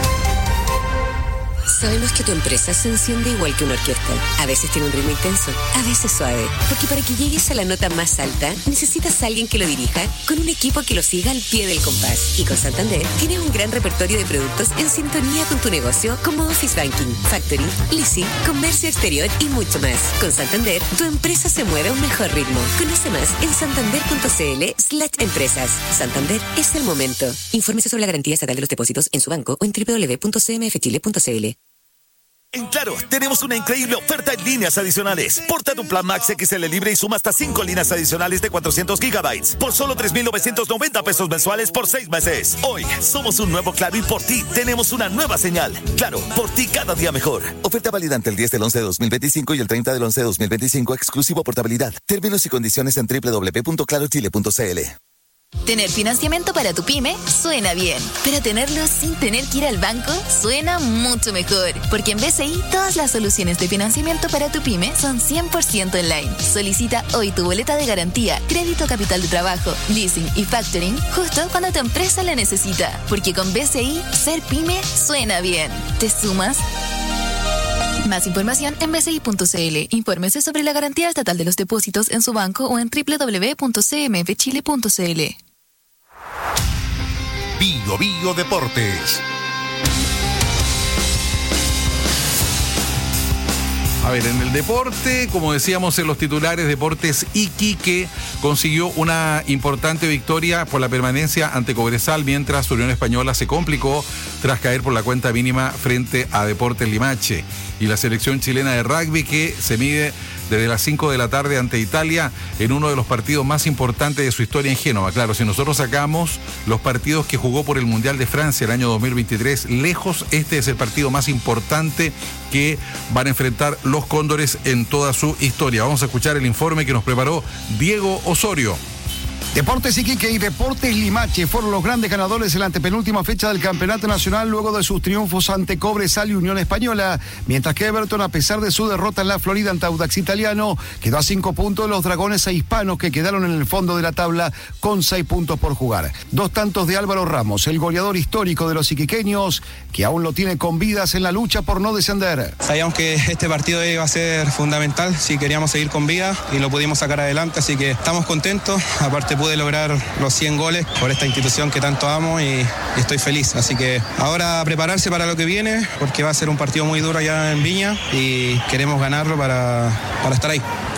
Sabemos que tu empresa se enciende igual que una orquesta. A veces tiene un ritmo intenso, a veces suave. Porque para que llegues a la nota más alta, necesitas a alguien que lo dirija con un equipo que lo siga al pie del compás. Y con Santander tienes un gran repertorio de productos en sintonía con tu negocio, como Office Banking, Factoring, Leasing, Comercio Exterior y mucho más. Con Santander, tu empresa se mueve a un mejor ritmo. Conoce más en santander.cl slash empresas. Santander es el momento. Infórmese sobre la garantía estatal de los depósitos en su banco o en doble u doble u doble u punto c m f chile punto c l. En Claro, tenemos una increíble oferta en líneas adicionales. Porta tu plan Max X L libre y suma hasta cinco líneas adicionales de cuatrocientos gigabytes por solo tres mil novecientos noventa pesos mensuales por seis meses. Hoy, somos un nuevo Claro y por ti tenemos una nueva señal. Claro, por ti cada día mejor. Oferta válida entre el diez del once de dos mil veinticinco y el treinta del once de dos mil veinticinco, exclusivo portabilidad. Términos y condiciones en doble u doble u doble u punto claro chile punto c l. Tener financiamiento para tu pyme suena bien, pero tenerlo sin tener que ir al banco suena mucho mejor. Porque en B C I todas las soluciones de financiamiento para tu pyme son cien por ciento online. Solicita hoy tu boleta de garantía, crédito capital de trabajo, leasing y factoring justo cuando tu empresa la necesita. Porque con B C I, ser pyme suena bien. ¿Te sumas? Más información en b c i punto c l. Infórmese sobre la garantía estatal de los depósitos en su banco o en doble u doble u doble u punto c m f chile punto c l. Bio Bio Deportes. A ver, en el deporte, como decíamos en los titulares, Deportes Iquique consiguió una importante victoria por la permanencia ante Cobresal, mientras Unión Española se complicó tras caer por la cuenta mínima frente a Deportes Limache. Y la selección chilena de rugby, que se mide desde las cinco de la tarde ante Italia en uno de los partidos más importantes de su historia en Génova. Claro, si nosotros sacamos los partidos que jugó por el Mundial de Francia el año dos mil veintitrés, lejos este es el partido más importante que van a enfrentar los Cóndores en toda su historia. Vamos a escuchar el informe que nos preparó Diego Osorio. Deportes Iquique y Deportes Limache fueron los grandes ganadores en la antepenúltima fecha del Campeonato Nacional luego de sus triunfos ante Cobresal y Unión Española, mientras que Everton, a pesar de su derrota en la Florida ante Audax Italiano, quedó a cinco puntos de los Dragones e Hispanos, que quedaron en el fondo de la tabla con seis puntos por jugar. Dos tantos de Álvaro Ramos, el goleador histórico de los iquiqueños, que aún lo tiene con vidas en la lucha por no descender. Sabíamos que este partido iba a ser fundamental si queríamos seguir con vida y lo pudimos sacar adelante, así que estamos contentos. Aparte pude lograr los cien goles por esta institución que tanto amo y, y estoy feliz. Así que ahora a prepararse para lo que viene, porque va a ser un partido muy duro allá en Viña y queremos ganarlo para, para estar ahí.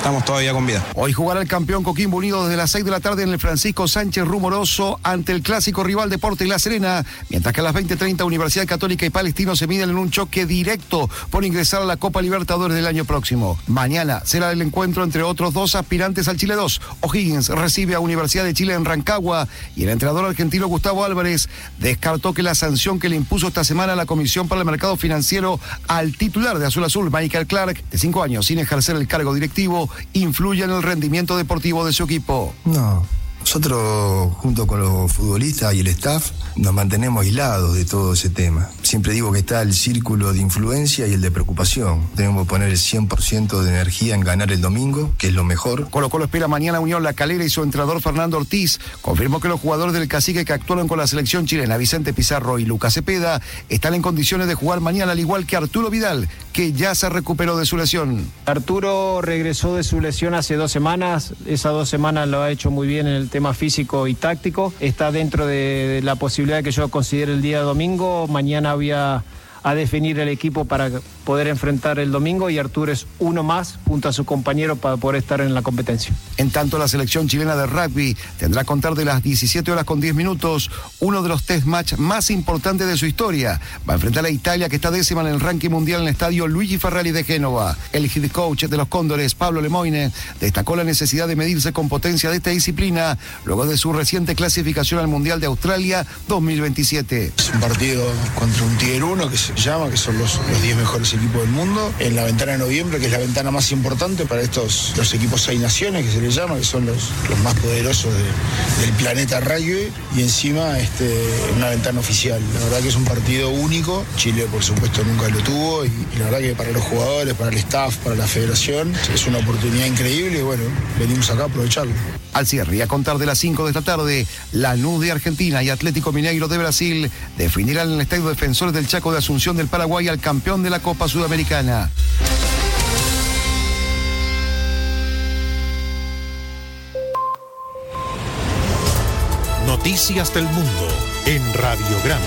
estamos todavía con vida. Hoy jugará el campeón Coquimbo Unido desde las seis de la tarde en el Francisco Sánchez Rumoroso ante el clásico rival Deportes La Serena, mientras que a las veinte treinta Universidad Católica y Palestino se miden en un choque directo por ingresar a la Copa Libertadores del año próximo. Mañana será el encuentro entre otros dos aspirantes al Chile dos. O'Higgins recibe a Universidad de Chile en Rancagua y el entrenador argentino Gustavo Álvarez descartó que la sanción que le impuso esta semana la Comisión para el Mercado Financiero al titular de Azul Azul, Michael Clark, de cinco años sin ejercer el cargo directivo, influye en el rendimiento deportivo de su equipo. No. Nosotros, junto con los futbolistas y el staff, nos mantenemos aislados de todo ese tema. Siempre digo que está el círculo de influencia y el de preocupación. Tenemos que poner el cien por ciento de energía en ganar el domingo, que es lo mejor. Colo Colo espera mañana Unión La Calera y su entrenador Fernando Ortiz confirmó que los jugadores del Cacique que actuaron con la selección chilena, Vicente Pizarro y Lucas Cepeda, están en condiciones de jugar mañana, al igual que Arturo Vidal, que ya se recuperó de su lesión. Arturo regresó de su lesión hace dos semanas. Esas dos semanas lo ha hecho muy bien en el tema físico y táctico. Está dentro de la posibilidad que yo considere el día domingo. Mañana voy a, a definir el equipo para poder enfrentar el domingo y Arturo es uno más junto a su compañero para poder estar en la competencia. En tanto, la selección chilena de rugby tendrá a contar de las diecisiete horas con diez minutos uno de los test match más importantes de su historia. Va a enfrentar a Italia, que está décima en el ranking mundial en el estadio Luigi Ferrari de Génova. El head coach de los Cóndores, Pablo Lemoine, destacó la necesidad de medirse con potencia de esta disciplina luego de su reciente clasificación al Mundial de Australia dos mil veintisiete. Es un partido contra un Tier uno que se llama, que son los, los diez mejores equipos del mundo, en la ventana de noviembre, que es la ventana más importante para estos los equipos seis naciones, que se les llama, que son los, los más poderosos de, del planeta rugby, y encima este, una ventana oficial. La verdad que es un partido único. Chile, por supuesto, nunca lo tuvo, y, y la verdad que para los jugadores, para el staff, para la federación, es una oportunidad increíble y bueno, venimos acá a aprovecharlo. Al cierre y a contar de las cinco de esta tarde, Lanús de Argentina y Atlético Mineiro de Brasil definirán en el Estadio Defensores del Chaco de Asunción del Paraguay al campeón de la Copa Sudamericana. Noticias del Mundo en Radiograma.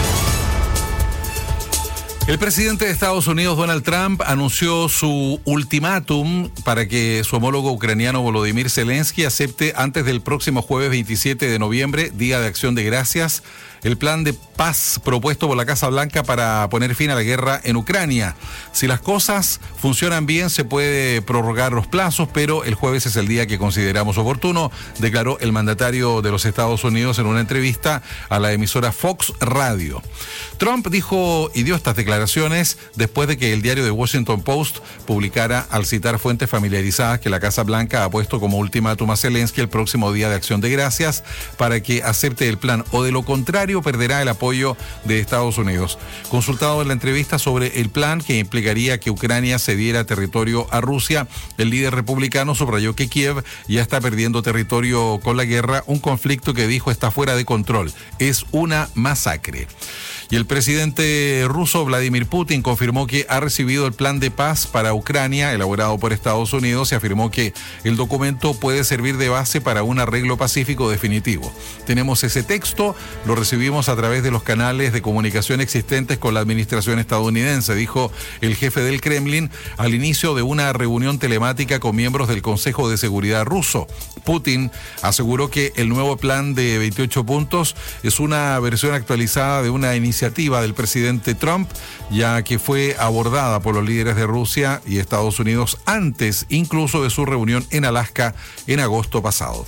El presidente de Estados Unidos, Donald Trump, anunció su ultimátum para que su homólogo ucraniano Volodymyr Zelensky acepte antes del próximo jueves veintisiete de noviembre, Día de Acción de Gracias, el plan de paz propuesto por la Casa Blanca para poner fin a la guerra en Ucrania. Si las cosas funcionan bien, se puede prorrogar los plazos, pero el jueves es el día que consideramos oportuno, declaró el mandatario de los Estados Unidos en una entrevista a la emisora Fox Radio. Trump dijo y dio estas declaraciones después de que el diario The Washington Post publicara, al citar fuentes familiarizadas, que la Casa Blanca ha puesto como ultimátum a Zelensky el próximo Día de Acción de Gracias para que acepte el plan, o de lo contrario perderá el apoyo de Estados Unidos. Consultado en la entrevista sobre el plan que implicaría que Ucrania cediera territorio a Rusia, el líder republicano subrayó que Kiev ya está perdiendo territorio con la guerra, un conflicto que dijo está fuera de control. Es una masacre. Y el presidente ruso Vladimir Putin confirmó que ha recibido el plan de paz para Ucrania elaborado por Estados Unidos y afirmó que el documento puede servir de base para un arreglo pacífico definitivo. Tenemos ese texto, lo recibimos a través de los canales de comunicación existentes con la administración estadounidense, dijo el jefe del Kremlin al inicio de una reunión telemática con miembros del Consejo de Seguridad ruso. Putin aseguró que el nuevo plan de veintiocho puntos es una versión actualizada de una iniciativa del presidente Trump, ya que fue abordada por los líderes de Rusia y Estados Unidos antes incluso de su reunión en Alaska en agosto pasado.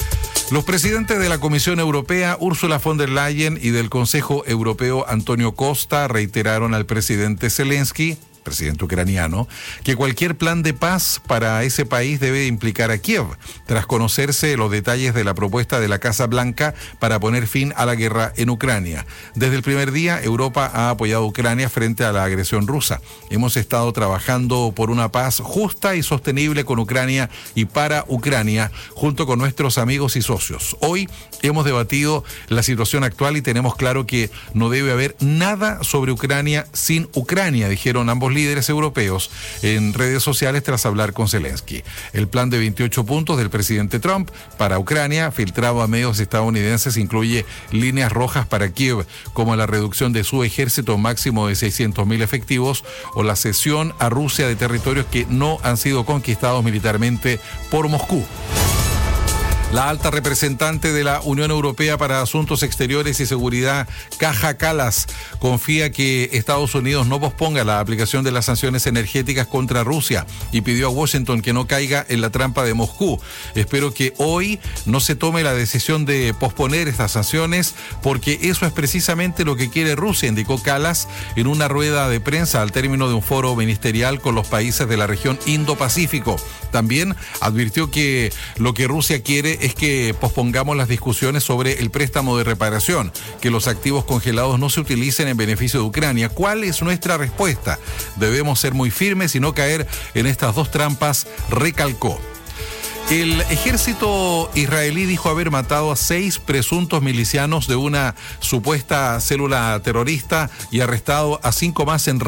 Los presidentes de la Comisión Europea, Ursula von der Leyen, y del Consejo Europeo, Antonio Costa, reiteraron al presidente Zelensky, presidente ucraniano, que cualquier plan de paz para ese país debe implicar a Kiev, tras conocerse los detalles de la propuesta de la Casa Blanca para poner fin a la guerra en Ucrania. Desde el primer día, Europa ha apoyado a Ucrania frente a la agresión rusa. Hemos estado trabajando por una paz justa y sostenible con Ucrania y para Ucrania, junto con nuestros amigos y socios. Hoy hemos debatido la situación actual y tenemos claro que no debe haber nada sobre Ucrania sin Ucrania, dijeron ambos líderes. líderes europeos en redes sociales tras hablar con Zelensky. El plan de veintiocho puntos del presidente Trump para Ucrania, filtrado a medios estadounidenses, incluye líneas rojas para Kiev, como la reducción de su ejército máximo de seiscientos mil efectivos o la cesión a Rusia de territorios que no han sido conquistados militarmente por Moscú. La alta representante de la Unión Europea para Asuntos Exteriores y Seguridad, Kaja Kallas, confía que Estados Unidos no posponga la aplicación de las sanciones energéticas contra Rusia y pidió a Washington que no caiga en la trampa de Moscú. Espero que hoy no se tome la decisión de posponer estas sanciones porque eso es precisamente lo que quiere Rusia, indicó Kallas en una rueda de prensa al término de un foro ministerial con los países de la región Indo-Pacífico. También advirtió que lo que Rusia quiere es que pospongamos las discusiones sobre el préstamo de reparación, que los activos congelados no se utilicen en beneficio de Ucrania. ¿Cuál es nuestra respuesta? Debemos ser muy firmes y no caer en estas dos trampas, recalcó. El ejército israelí dijo haber matado a seis presuntos milicianos de una supuesta célula terrorista y arrestado a cinco más en